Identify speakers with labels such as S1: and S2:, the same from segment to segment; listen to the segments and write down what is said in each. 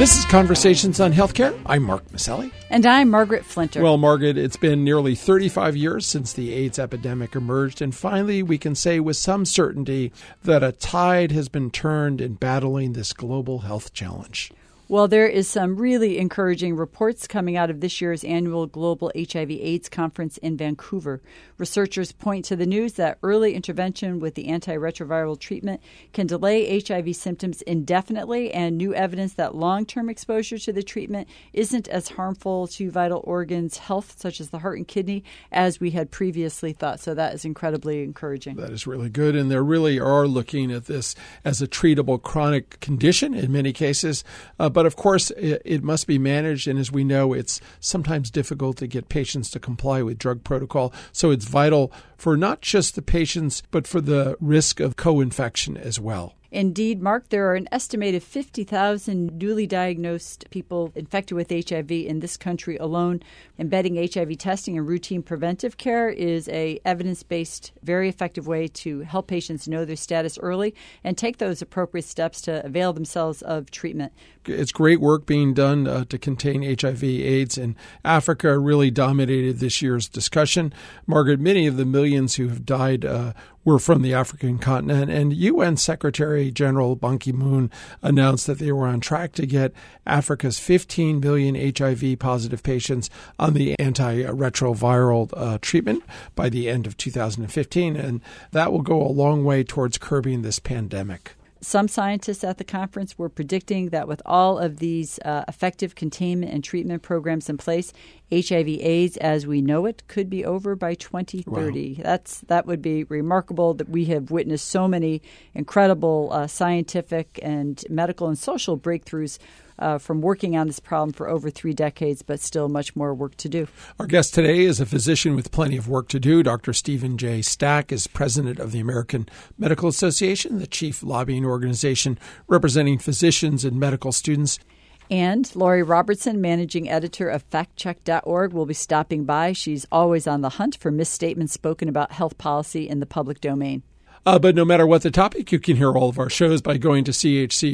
S1: This is Conversations on Healthcare. I'm Mark Maselli.
S2: And I'm Margaret Flinter.
S1: Well, Margaret, it's been nearly 35 years since the AIDS epidemic emerged, and finally we can say with some certainty that a tide has been turned in battling this global health challenge.
S2: Well, there is some really encouraging reports coming out of this year's annual Global HIV/AIDS Conference in Vancouver. Researchers point to the news that early intervention with the antiretroviral treatment can delay HIV symptoms indefinitely, and new evidence that long-term exposure to the treatment isn't as harmful to vital organs' health, such as the heart and kidney, as we had previously thought. So that is incredibly encouraging.
S1: That is really good, and they really are looking at this as a treatable chronic condition in many cases, but of course, it must be managed, and as we know, it's sometimes difficult to get patients to comply with drug protocol. So it's vital for not just the patients, but for the risk of co-infection as well.
S2: Indeed, Mark, there are an estimated 50,000 newly diagnosed people infected with HIV in this country alone. Embedding HIV testing in routine preventive care is a evidence-based, very effective way to help patients know their status early and take those appropriate steps to avail themselves of treatment.
S1: It's great work being done to contain HIV/AIDS, and Africa really dominated this year's discussion. Margaret, many of the millions who have died were from the African continent, and UN Secretary General Ban Ki-moon announced that they were on track to get Africa's 15 million HIV-positive patients on the antiretroviral treatment by the end of 2015, and that will go a long way towards curbing this pandemic.
S2: Some scientists at the conference were predicting that with all of these effective containment and treatment programs in place, HIV/AIDS as we know it could be over by 2030.
S1: Wow.
S2: That would be remarkable that we have witnessed so many incredible scientific and medical and social breakthroughs from working on this problem for over 3 decades, but still much more work to do.
S1: Our guest today is a physician with plenty of work to do. Dr. Stephen J. Stack is president of the American Medical Association, the chief lobbying organization representing physicians and medical students.
S2: And Lori Robertson, managing editor of factcheck.org, will be stopping by. She's always on the hunt for misstatements spoken about health policy in the public domain.
S1: But no matter what the topic, you can hear all of our shows by going to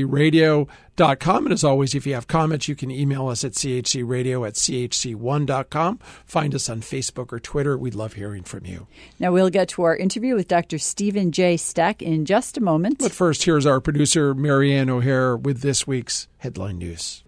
S1: chcradio.com. And as always, if you have comments, you can email us at chcradio@chc1.com. Find us on Facebook or Twitter. We'd love hearing from you.
S2: Now we'll get to our interview with Dr. Stephen J. Stack in just a moment.
S1: But first, here's our producer, Marianne O'Hare, with this week's headline news.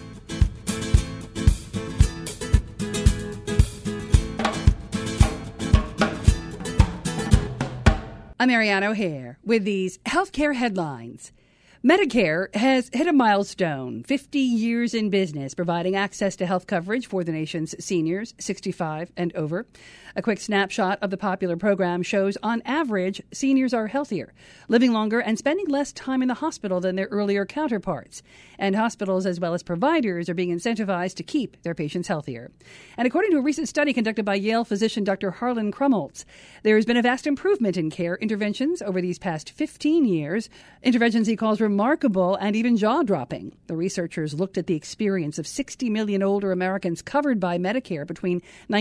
S3: I'm Marianne O'Hare with these healthcare headlines. Medicare has hit a milestone, 50 years in business, providing access to health coverage for the nation's seniors, 65 and over. A quick snapshot of the popular program shows, on average, seniors are healthier, living longer, and spending less time in the hospital than their earlier counterparts. And hospitals, as well as providers, are being incentivized to keep their patients healthier. And according to a recent study conducted by Yale physician Dr. Harlan Krumholtz, there has been a vast improvement in care interventions over these past 15 years, interventions he calls remarkable and even jaw-dropping. The researchers looked at the experience of 60 million older Americans covered by Medicare between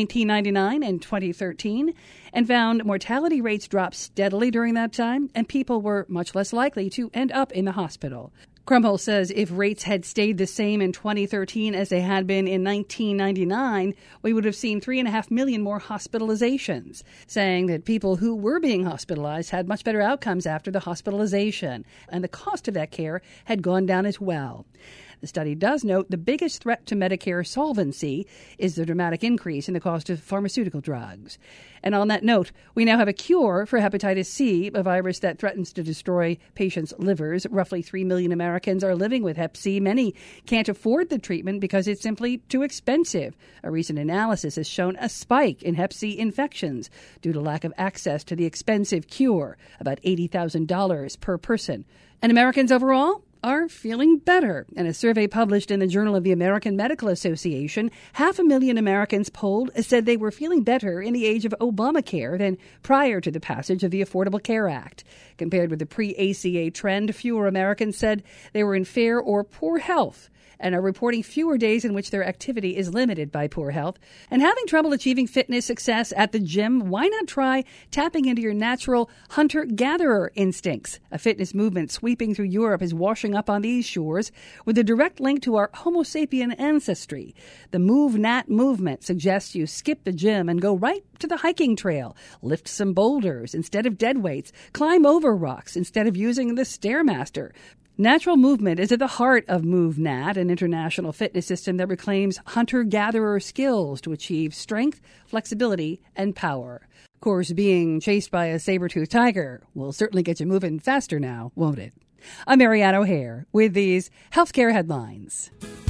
S3: 1999 and 2013 and found mortality rates dropped steadily during that time, and people were much less likely to end up in the hospital. Krumholtz says if rates had stayed the same in 2013 as they had been in 1999, we would have seen 3.5 million more hospitalizations, saying that people who were being hospitalized had much better outcomes after the hospitalization, and the cost of that care had gone down as well. The study does note the biggest threat to Medicare solvency is the dramatic increase in the cost of pharmaceutical drugs. And on that note, we now have a cure for hepatitis C, a virus that threatens to destroy patients' livers. Roughly 3 million Americans are living with hep C. Many can't afford the treatment because it's simply too expensive. A recent analysis has shown a spike in hep C infections due to lack of access to the expensive cure, about $80,000 per person. And Americans overall are feeling better. In a survey published in the Journal of the American Medical Association, 500,000 Americans polled said they were feeling better in the age of Obamacare than prior to the passage of the Affordable Care Act. Compared with the pre-ACA trend, fewer Americans said they were in fair or poor health and are reporting fewer days in which their activity is limited by poor health. And having trouble achieving fitness success at the gym, why not try tapping into your natural hunter-gatherer instincts? A fitness movement sweeping through Europe is washing up on these shores with a direct link to our Homo sapien ancestry. The Move Nat movement suggests you skip the gym and go right to the hiking trail, lift some boulders instead of dead weights, climb over rocks instead of using the Stairmaster. Natural movement is at the heart of MoveNat, an international fitness system that reclaims hunter-gatherer skills to achieve strength, flexibility, and power. Of course, being chased by a saber-toothed tiger will certainly get you moving faster now, won't it? I'm Marianne O'Hare with these healthcare headlines.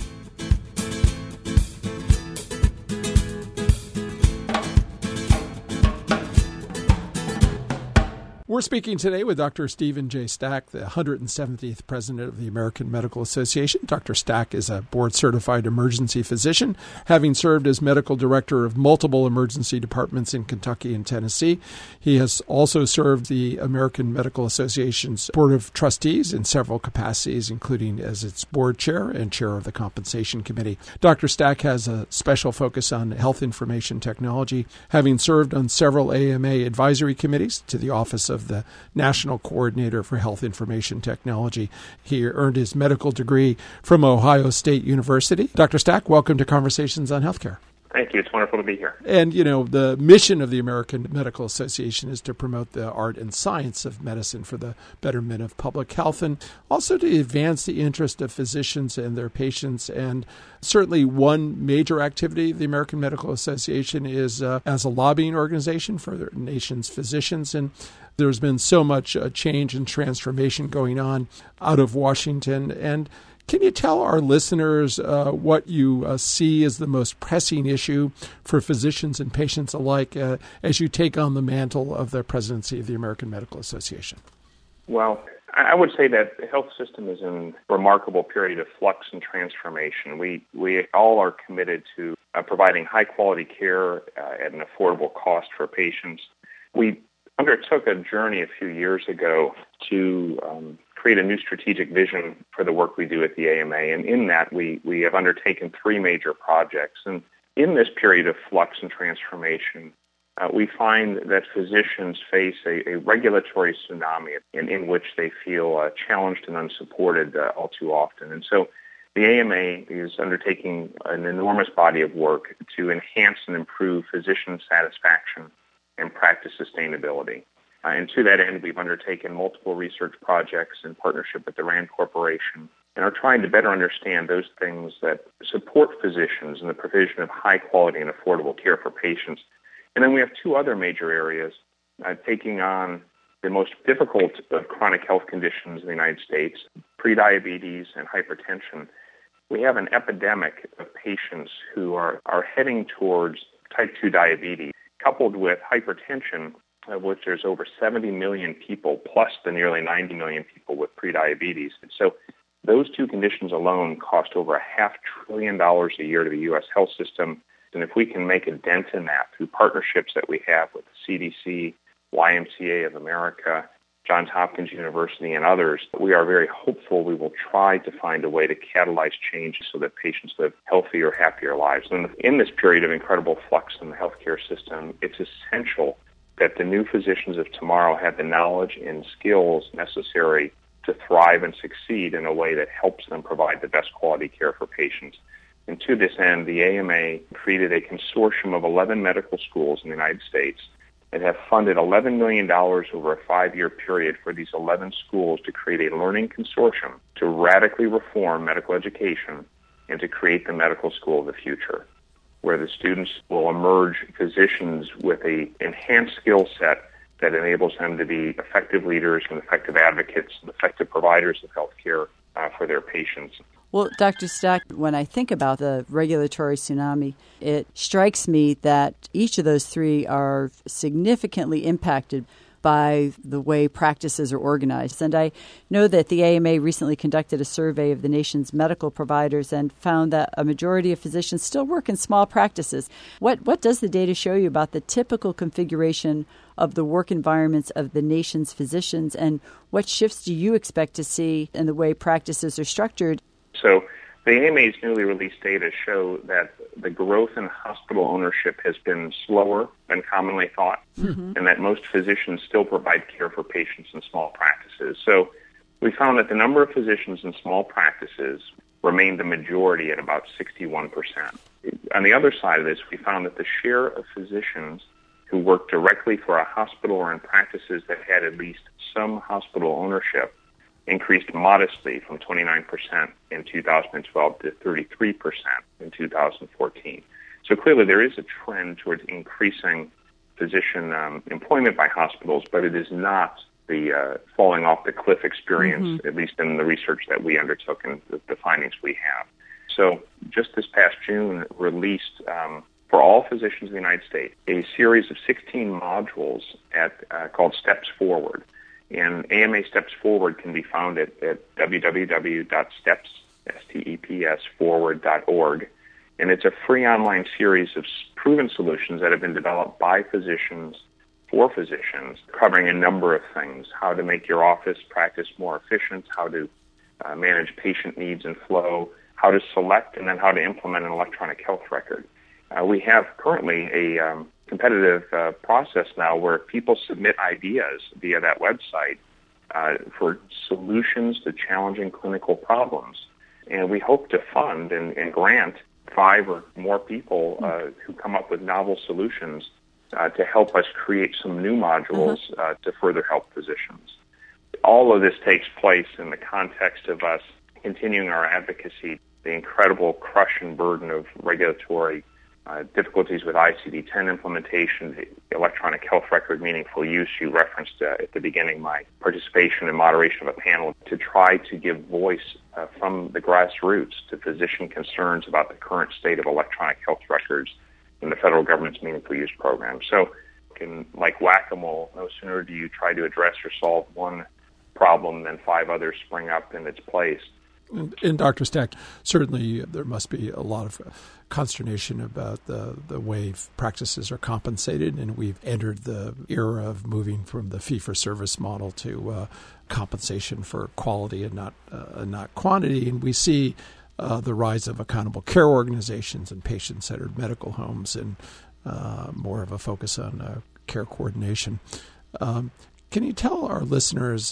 S1: We're speaking today with Dr. Stephen J. Stack, the 170th president of the American Medical Association. Dr. Stack is a board-certified emergency physician, having served as medical director of multiple emergency departments in Kentucky and Tennessee. He has also served the American Medical Association's Board of Trustees in several capacities, including as its board chair and chair of the Compensation Committee. Dr. Stack has a special focus on health information technology, having served on several AMA advisory committees to the Office of the National Coordinator for Health Information Technology. He earned his medical degree from Ohio State University. Dr. Stack, welcome to Conversations on Healthcare.
S4: Thank you. It's wonderful to be here.
S1: And, the mission of the American Medical Association is to promote the art and science of medicine for the betterment of public health and also to advance the interest of physicians and their patients. And certainly one major activity of the American Medical Association is as a lobbying organization for the nation's physicians. And there's been so much change and transformation going on out of Washington. And can you tell our listeners what you see as the most pressing issue for physicians and patients alike as you take on the mantle of the presidency of the American Medical Association?
S4: Well, I would say that the health system is in a remarkable period of flux and transformation. We all are committed to providing high-quality care at an affordable cost for patients. We undertook a journey a few years ago to create a new strategic vision for the work we do at the AMA. And in that, we have undertaken three major projects. And in this period of flux and transformation, we find that physicians face a regulatory tsunami in which they feel challenged and unsupported all too often. And so the AMA is undertaking an enormous body of work to enhance and improve physician satisfaction and practice sustainability. And to that end, we've undertaken multiple research projects in partnership with the RAND Corporation and are trying to better understand those things that support physicians in the provision of high quality and affordable care for patients. And then we have two other major areas, taking on the most difficult of chronic health conditions in the United States, prediabetes and hypertension. We have an epidemic of patients who are heading towards type 2 diabetes, coupled with hypertension, of which there's over 70 million people, plus the nearly 90 million people with prediabetes. And so those two conditions alone cost over $500 billion a year to the U.S. health system. And if we can make a dent in that through partnerships that we have with the CDC, YMCA of America, Johns Hopkins University, and others, we are very hopeful we will try to find a way to catalyze change so that patients live healthier, happier lives. And in this period of incredible flux in the healthcare system, it's essential that the new physicians of tomorrow have the knowledge and skills necessary to thrive and succeed in a way that helps them provide the best quality care for patients. And to this end, the AMA created a consortium of 11 medical schools in the United States and have funded $11 million over a 5-year period for these 11 schools to create a learning consortium to radically reform medical education and to create the medical school of the future, where the students will emerge physicians with an enhanced skill set that enables them to be effective leaders and effective advocates and effective providers of health care for their patients.
S2: Well, Dr. Stack, when I think about the regulatory tsunami, it strikes me that each of those three are significantly impacted by the way practices are organized. And I know that the AMA recently conducted a survey of the nation's medical providers and found that a majority of physicians still work in small practices. What does the data show you about the typical configuration of the work environments of the nation's physicians, and what shifts do you expect to see in the way practices are structured?
S4: So the AMA's newly released data show that the growth in hospital ownership has been slower than commonly thought, and that most physicians still provide care for patients in small practices. So We found that the number of physicians in small practices remained the majority at about 61%. On the other side of this, we found that the share of physicians who worked directly for a hospital or in practices that had at least some hospital ownership increased modestly from 29% in 2012 to 33% in 2014. So clearly there is a trend towards increasing physician employment by hospitals, but it is not the falling off the cliff experience, at least in the research that we undertook and the findings we have. So just this past June released for all physicians in the United States a series of 16 modules called Steps Forward. And AMA Steps Forward can be found at www.stepsforward.org. And it's a free online series of proven solutions that have been developed by physicians for physicians, covering a number of things: how to make your office practice more efficient, how to manage patient needs and flow, how to select, and then how to implement an electronic health record. We have currently a competitive process now where people submit ideas via that website for solutions to challenging clinical problems. And we hope to fund and grant 5 or more people who come up with novel solutions to help us create some new modules to further help physicians. All of this takes place in the context of us continuing our advocacy, the incredible crush and burden of regulatory difficulties with ICD-10 implementation, the electronic health record meaningful use. You referenced at the beginning my participation and moderation of a panel to try to give voice from the grassroots to physician concerns about the current state of electronic health records in the federal government's meaningful use program. So, like whack-a-mole, no sooner do you try to address or solve one problem than 5 others spring up in its place.
S1: And Dr. Stack, certainly there must be a lot of consternation about the way practices are compensated, and we've entered the era of moving from the fee-for-service model to compensation for quality and not quantity. And we see the rise of accountable care organizations and patient-centered medical homes, and more of a focus on care coordination. Can you tell our listeners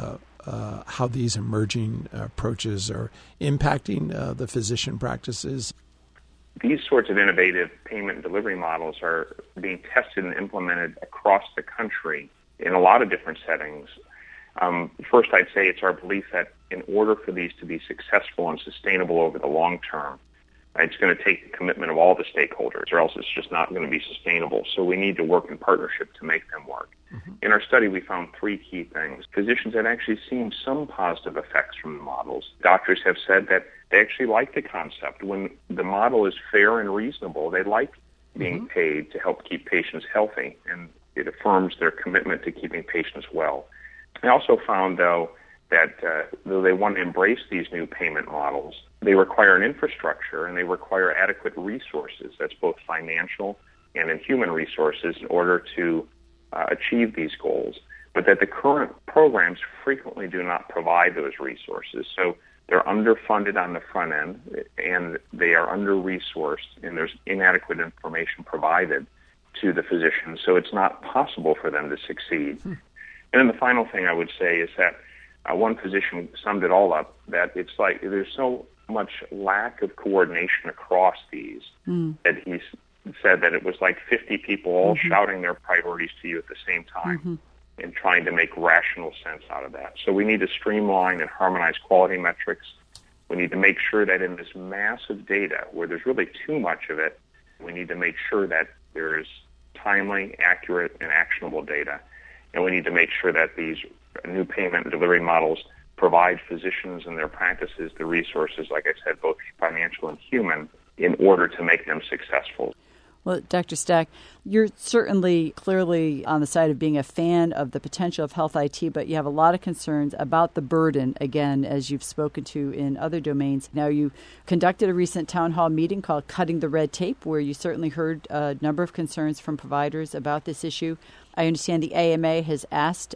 S1: how these emerging approaches are impacting the physician practices?
S4: These sorts of innovative payment and delivery models are being tested and implemented across the country in a lot of different settings. First, I'd say it's our belief that in order for these to be successful and sustainable over the long term, it's going to take the commitment of all the stakeholders, or else it's just not going to be sustainable. So we need to work in partnership to make them work. In our study, we found 3 key things. Physicians have actually seen some positive effects from the models. Doctors have said that they actually like the concept. When the model is fair and reasonable, they like being paid to help keep patients healthy, and it affirms their commitment to keeping patients well. I also found, though, that though they want to embrace these new payment models, they require an infrastructure and they require adequate resources, that's both financial and in human resources, in order to achieve these goals, but that the current programs frequently do not provide those resources. So they're underfunded on the front end, and they are under-resourced, and there's inadequate information provided to the physicians, so it's not possible for them to succeed. And then the final thing I would say is that one physician summed it all up, that it's like there's so much lack of coordination across these that he said that it was like 50 people all shouting their priorities to you at the same time and trying to make rational sense out of that. So we need to streamline and harmonize quality metrics. We need to make sure that in this massive data, where there's really too much of it, we need to make sure that there is timely, accurate, and actionable data. And we need to make sure that these new payment and delivery models provide physicians and their practices the resources, like I said, both financial and human, in order to make them successful.
S2: Well, Dr. Stack, you're certainly clearly on the side of being a fan of the potential of health IT, but you have a lot of concerns about the burden, again, as you've spoken to in other domains. Now, you conducted a recent town hall meeting called Cutting the Red Tape, where you certainly heard a number of concerns from providers about this issue. I understand the AMA has asked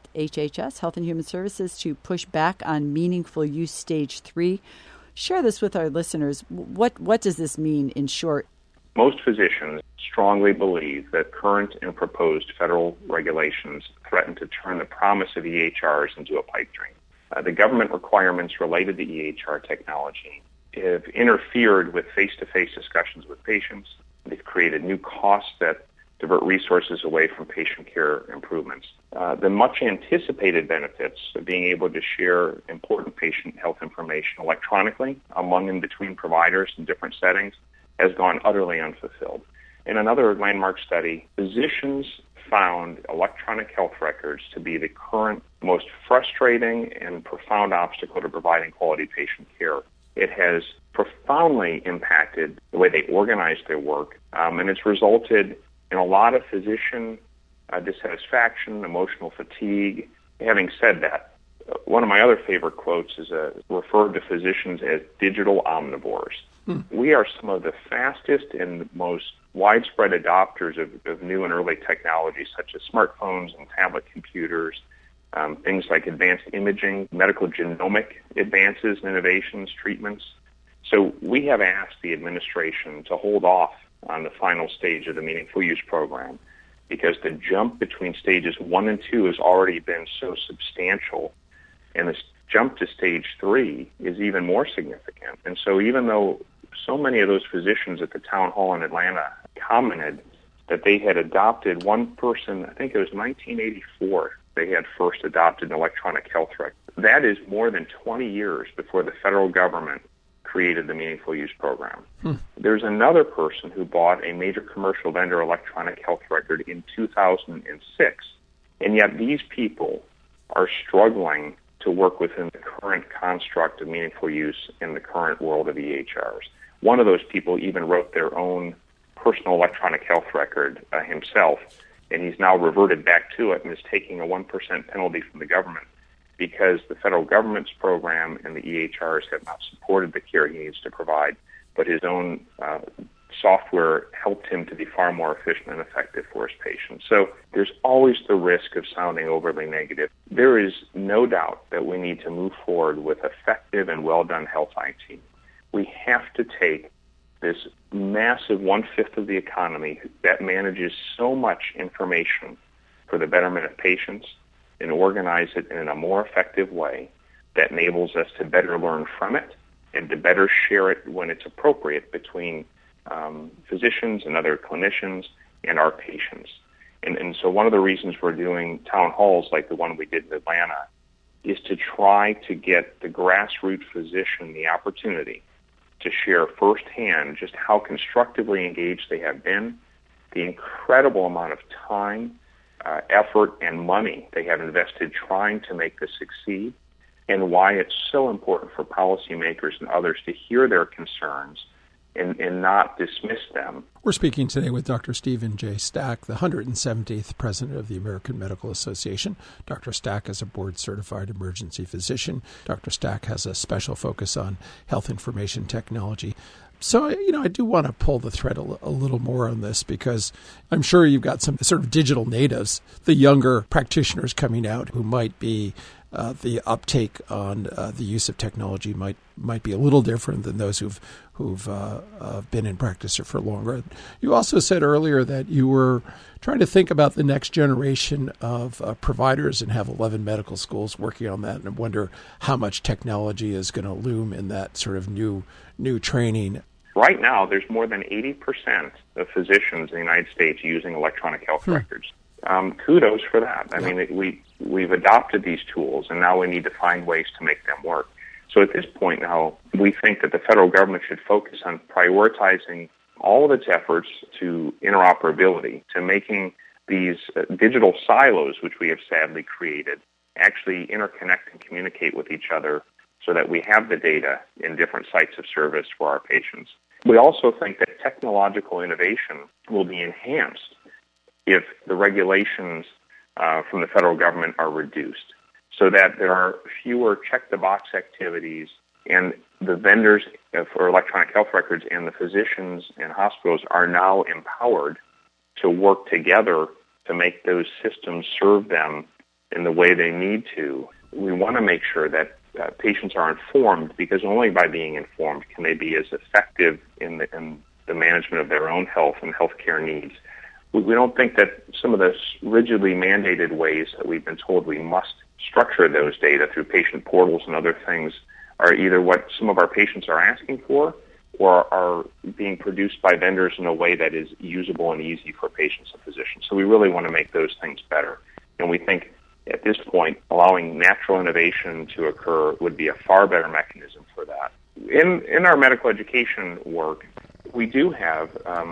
S2: HHS, Health and Human Services, to push back on meaningful use stage 3. Share this with our listeners. What does this mean in short?
S4: Most physicians strongly believe that current and proposed federal regulations threaten to turn the promise of EHRs into a pipe dream. The government requirements related to EHR technology have interfered with face-to-face discussions with patients. They've created new costs that divert resources away from patient care improvements. The much anticipated benefits of being able to share important patient health information electronically among and between providers in different settings has gone utterly unfulfilled. In another landmark study, physicians found electronic health records to be the current most frustrating and profound obstacle to providing quality patient care. It has profoundly impacted the way they organize their work, and it's resulted in a lot of physician dissatisfaction, emotional fatigue. Having said that, one of my other favorite quotes is referred to physicians as digital omnivores. We are some of the fastest and most widespread adopters of new and early technologies such as smartphones and tablet computers, things like advanced imaging, medical genomic advances, innovations, treatments. So we have asked the administration to hold off on the final stage of the Meaningful Use program because the jump between stages 1 and 2 has already been so substantial, and the jump to stage 3 is even more significant. And so even though so many of those physicians at the town hall in Atlanta commented that they had adopted one person, I think it was 1984, they had first adopted an electronic health record. That is more than 20 years before the federal government created the Meaningful Use program. There's another person who bought a major commercial vendor electronic health record in 2006, and yet these people are struggling to work within the current construct of Meaningful Use in the current world of EHRs. One of those people even wrote their own personal electronic health record himself, and he's now reverted back to it and is taking a 1% penalty from the government because the federal government's program and the EHRs have not supported the care he needs to provide, but his own software helped him to be far more efficient and effective for his patients. So there's always the risk of sounding overly negative. There is no doubt that we need to move forward with effective and well-done health IT. We have to take this massive 1/5 of the economy that manages so much information for the betterment of patients and organize it in a more effective way that enables us to better learn from it and to better share it when it's appropriate between physicians and other clinicians and our patients. And so one of the reasons we're doing town halls like the one we did in Atlanta is to try to get the grassroots physician the opportunity to share firsthand just how constructively engaged they have been, the incredible amount of time, effort, and money they have invested trying to make this succeed, and why it's so important for policymakers and others to hear their concerns and not dismiss them.
S1: We're speaking today with Dr. Stephen J. Stack, the 170th president of the American Medical Association. Dr. Stack is a board-certified emergency physician. Dr. Stack has a special focus on health information technology. So, I do want to pull the thread a little more on this because I'm sure you've got some sort of digital natives, the younger practitioners coming out who might be the uptake on the use of technology might be a little different than those who've been in practice for longer. You also said earlier that you were trying to think about the next generation of providers and have 11 medical schools working on that, and I wonder how much technology is going to loom in that sort of new training.
S4: Right now, there's more than 80% of physicians in the United States using electronic health records. Kudos for that. I mean, we've adopted these tools, and now we need to find ways to make them work. So at this point now, we think that the federal government should focus on prioritizing all of its efforts to interoperability, to making these digital silos, which we have sadly created, actually interconnect and communicate with each other so that we have the data in different sites of service for our patients. We also think that technological innovation will be enhanced if the regulations from the federal government are reduced, so that there are fewer check-the-box activities, and the vendors for electronic health records and the physicians and hospitals are now empowered to work together to make those systems serve them in the way they need to. We want to make sure that patients are informed, because only by being informed can they be as effective in the management of their own health and healthcare needs. We don't think that some of the rigidly mandated ways that we've been told we must structure those data through patient portals and other things are either what some of our patients are asking for or are being produced by vendors in a way that is usable and easy for patients and physicians. So we really want to make those things better. And we think at this point, allowing natural innovation to occur would be a far better mechanism for that. In our medical education work, we do have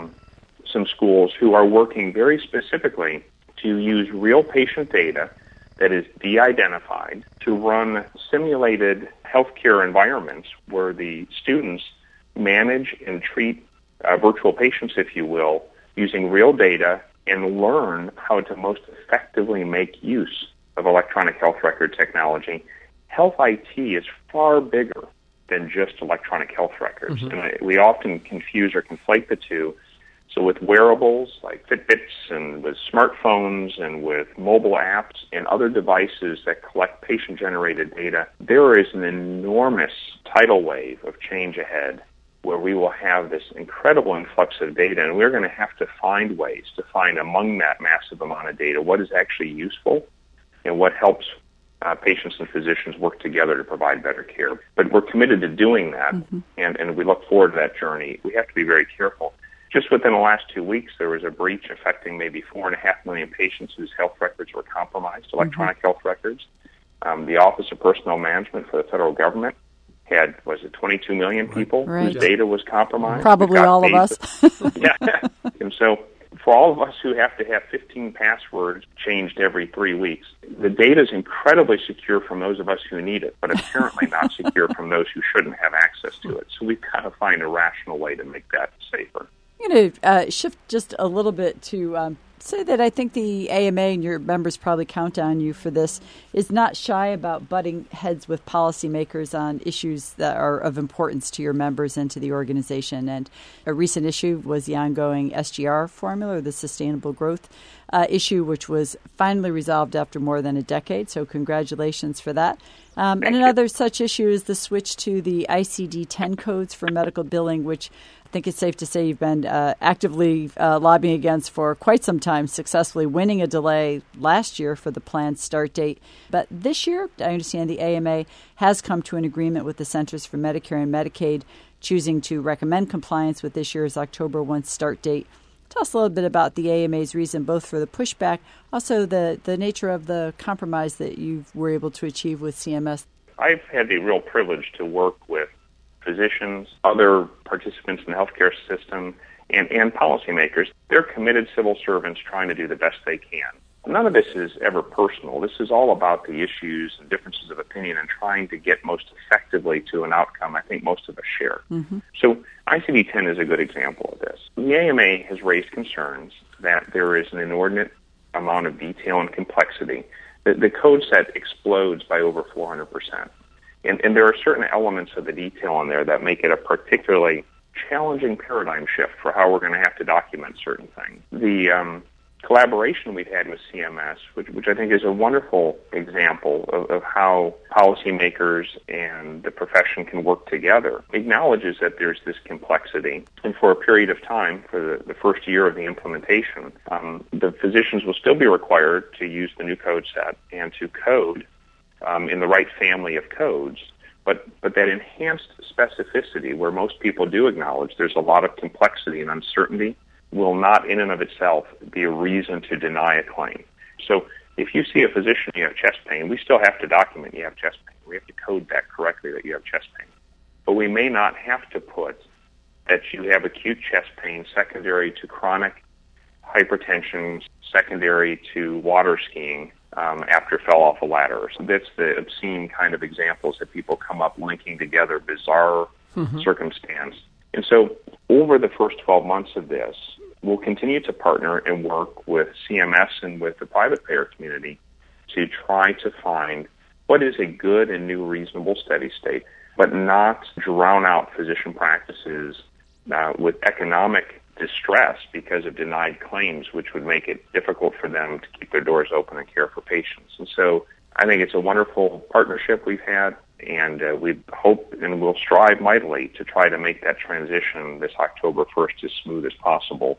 S4: some schools who are working very specifically to use real patient data that is de-identified to run simulated healthcare environments where the students manage and treat virtual patients, if you will, using real data and learn how to most effectively make use of electronic health record technology. Health IT is far bigger than just electronic health records. Mm-hmm. And we often confuse or conflate the two. So with wearables like Fitbits and with smartphones and with mobile apps and other devices that collect patient-generated data, there is an enormous tidal wave of change ahead where we will have this incredible influx of data, and we're going to have to find ways to find among that massive amount of data what is actually useful and what helps patients and physicians work together to provide better care. But we're committed to doing that, mm-hmm. and we look forward to that journey. We have to be very careful. Just within the last 2 weeks, there was a breach affecting maybe 4.5 million patients whose health records were compromised, electronic mm-hmm. health records. The Office of Personnel Management for the federal government had, 22 million people whose data was compromised?
S2: Probably all of us.
S4: Yeah. And so for all of us who have to have 15 passwords changed every 3 weeks, the data is incredibly secure from those of us who need it, but apparently not secure from those who shouldn't have access to it. So we've got to find a rational way to make that safer.
S2: I'm going to shift just a little bit to say that I think the AMA, and your members probably count on you for this, is not shy about butting heads with policymakers on issues that are of importance to your members and to the organization. And a recent issue was the ongoing SGR formula, the Sustainable Growth issue, which was finally resolved after more than a decade. So congratulations for that. And another such issue is the switch to the ICD-10 codes for medical billing, which I think it's safe to say you've been actively lobbying against for quite some time, successfully winning a delay last year for the planned start date. But this year, I understand the AMA has come to an agreement with the Centers for Medicare and Medicaid, choosing to recommend compliance with this year's October 1 start date. Tell us a little bit about the AMA's reason, both for the pushback, also the nature of the compromise that you were able to achieve with CMS.
S4: I've had the real privilege to work with physicians, other participants in the healthcare system, and policymakers. They're committed civil servants trying to do the best they can. None of this is ever personal. This is all about the issues and differences of opinion and trying to get most effectively to an outcome I think most of us share. Mm-hmm. So ICD-10 is a good example of this. The AMA has raised concerns that there is an inordinate amount of detail and complexity. The code set explodes by over 400%. And there are certain elements of the detail in there that make it a particularly challenging paradigm shift for how we're going to have to document certain things. The collaboration we've had with CMS, which I think is a wonderful example of how policymakers and the profession can work together, acknowledges that there's this complexity. And for a period of time, for the first year of the implementation, the physicians will still be required to use the new code set and to code in the right family of codes, but that enhanced specificity, where most people do acknowledge there's a lot of complexity and uncertainty, will not in and of itself be a reason to deny a claim. So if you see a physician, you have chest pain, we still have to document you have chest pain. We have to code that correctly that you have chest pain. But we may not have to put that you have acute chest pain secondary to chronic hypertension, secondary to water skiing, after fell off a ladder. So that's the obscene kind of examples that people come up linking together bizarre circumstance. And so over the first 12 months of this, we'll continue to partner and work with CMS and with the private payer community to try to find what is a good and new reasonable steady state, but not drown out physician practices with economic distress because of denied claims, which would make it difficult for them to keep their doors open and care for patients. And so I think it's a wonderful partnership we've had, and we hope and will strive mightily to try to make that transition this October 1st as smooth as possible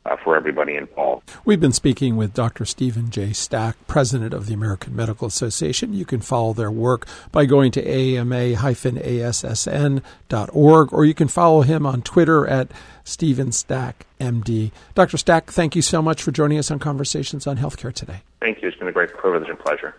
S4: for everybody involved.
S1: We've been speaking with Dr. Stephen J. Stack, president of the American Medical Association. You can follow their work by going to AMA-ASSN.org, or you can follow him on Twitter at Stephen Stack, MD. Dr. Stack, thank you so much for joining us on Conversations on Healthcare today.
S4: Thank you. It's been a great privilege and pleasure.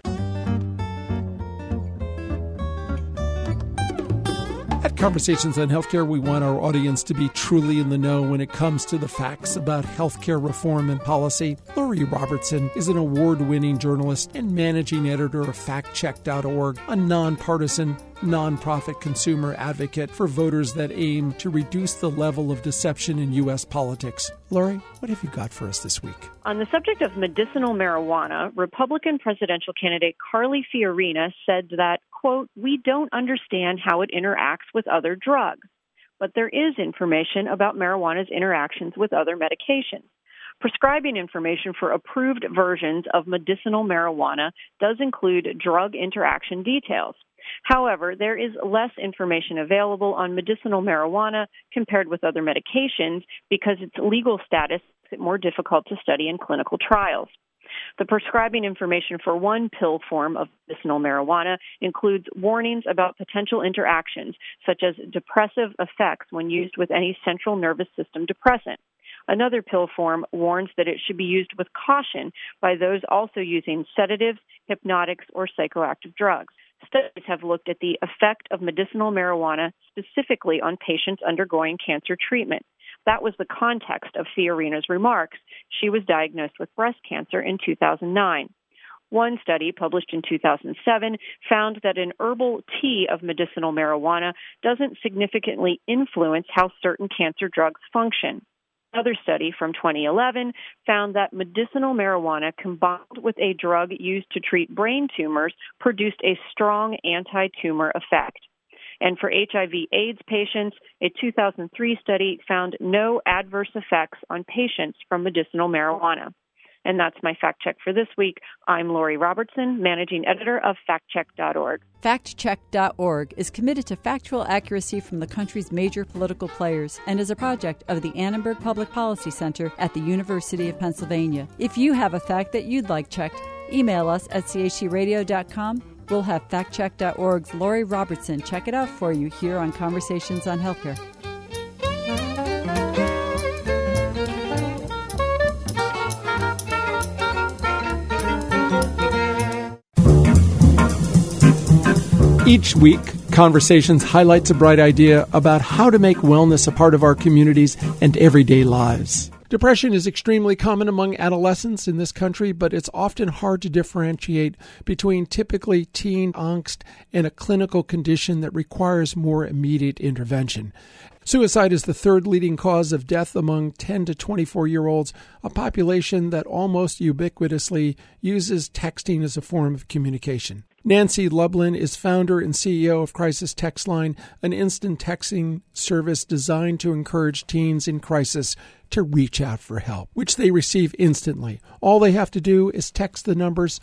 S1: At Conversations on Healthcare, we want our audience to be truly in the know when it comes to the facts about healthcare reform and policy. Lori Robertson is an award-winning journalist and managing editor of FactCheck.org, a nonpartisan, nonprofit consumer advocate for voters that aim to reduce the level of deception in U.S. politics. Lori, what have you got for us this week?
S5: On the subject of medicinal marijuana, Republican presidential candidate Carly Fiorina said that, quote, "We don't understand how it interacts with other drugs, but there is information about marijuana's interactions with other medications. Prescribing information for approved versions of medicinal marijuana does include drug interaction details. However, there is less information available on medicinal marijuana compared with other medications because its legal status makes it more difficult to study in clinical trials. The prescribing information for one pill form of medicinal marijuana includes warnings about potential interactions, such as depressive effects when used with any central nervous system depressant. Another pill form warns that it should be used with caution by those also using sedatives, hypnotics, or psychoactive drugs. Studies have looked at the effect of medicinal marijuana specifically on patients undergoing cancer treatment. That was the context of Fiorina's remarks. She was diagnosed with breast cancer in 2009. One study, published in 2007, found that an herbal tea of medicinal marijuana doesn't significantly influence how certain cancer drugs function. Another study from 2011 found that medicinal marijuana combined with a drug used to treat brain tumors produced a strong anti-tumor effect. And for HIV/AIDS patients, a 2003 study found no adverse effects on patients from medicinal marijuana. And that's my fact check for this week. I'm Lori Robertson, managing editor of FactCheck.org.
S2: FactCheck.org is committed to factual accuracy from the country's major political players and is a project of the Annenberg Public Policy Center at the University of Pennsylvania. If you have a fact that you'd like checked, email us at chcradio.com. We'll have FactCheck.org's Lori Robertson check it out for you here on Conversations on Healthcare.
S1: Each week, Conversations highlights a bright idea about how to make wellness a part of our communities and everyday lives. Depression is extremely common among adolescents in this country, but it's often hard to differentiate between typically teen angst and a clinical condition that requires more immediate intervention. Suicide is the third leading cause of death among 10 to 24-year-olds, a population that almost ubiquitously uses texting as a form of communication. Nancy Lublin is founder and CEO of Crisis Text Line, an instant texting service designed to encourage teens in crisis to reach out for help, which they receive instantly. All they have to do is text the numbers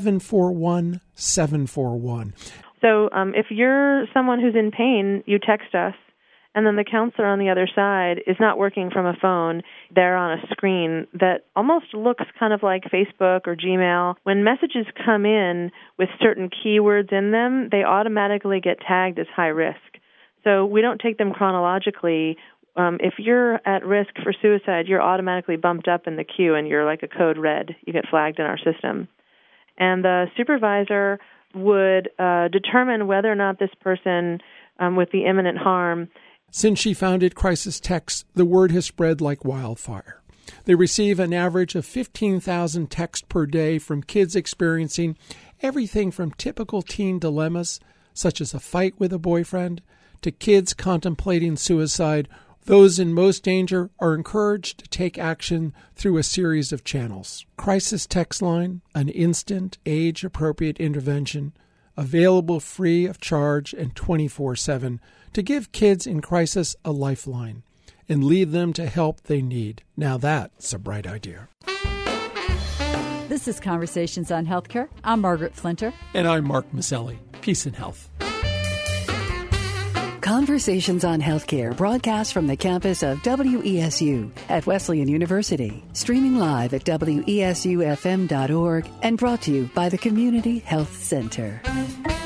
S1: 741-741.
S6: So if you're someone who's in pain, you text us, and then the counselor on the other side is not working from a phone. They're on a screen that almost looks kind of like Facebook or Gmail. When messages come in with certain keywords in them, they automatically get tagged as high risk. So we don't take them chronologically. If you're at risk for suicide, you're automatically bumped up in the queue, and you're like a code red. You get flagged in our system. And the supervisor would determine whether or not this person with the imminent harm.
S1: Since she founded Crisis Text, the word has spread like wildfire. They receive an average of 15,000 texts per day from kids experiencing everything from typical teen dilemmas, such as a fight with a boyfriend, to kids contemplating suicide. Those in most danger are encouraged to take action through a series of channels. Crisis Text Line, an instant, age-appropriate intervention, available free of charge and 24/7 to give kids in crisis a lifeline and lead them to help they need. Now that's a bright idea.
S2: This is Conversations on Healthcare. I'm Margaret Flinter.
S1: And I'm Mark Mazzelli. Peace and health.
S7: Conversations on Healthcare broadcast from the campus of WESU at Wesleyan University, streaming live at WESUFM.org and brought to you by the Community Health Center.